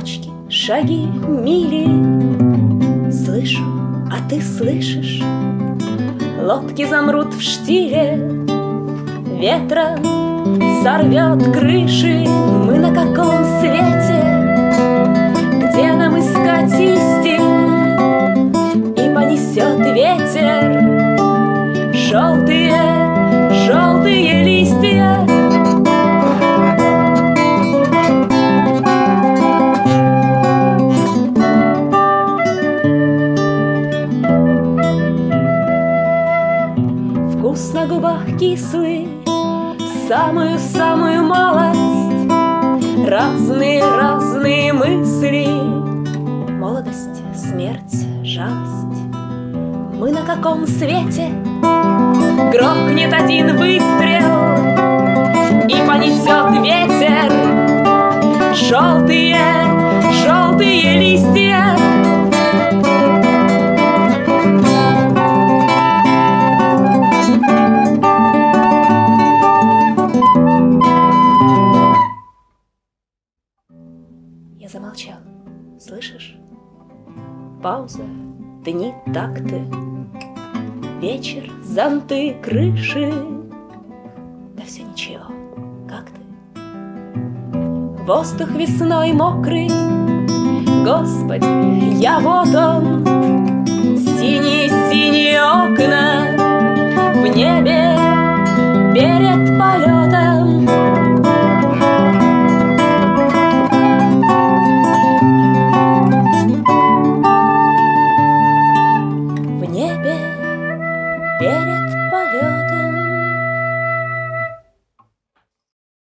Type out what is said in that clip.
цветочки, шаги, мили. Слышу, а ты слышишь? Лодки замрут в штиле, ветром сорвет крыши. Мы на каком свете? Где нам искать истин? И понесет ветер желтые, желтые листья. Вкус на губах кислый, самую-самую малость. Разные мысли, молодость, смерть, жалость. Мы на каком свете? Грохнет один выстрел, и понесет ветер желтые, желтые листья. Я замолчал, слышишь? Пауза, дни, такты, вечер, зонты, крыши. Да все ничего, как ты? Воздух весной мокрый, Господи, я вот он. Синие-синие окна, в небе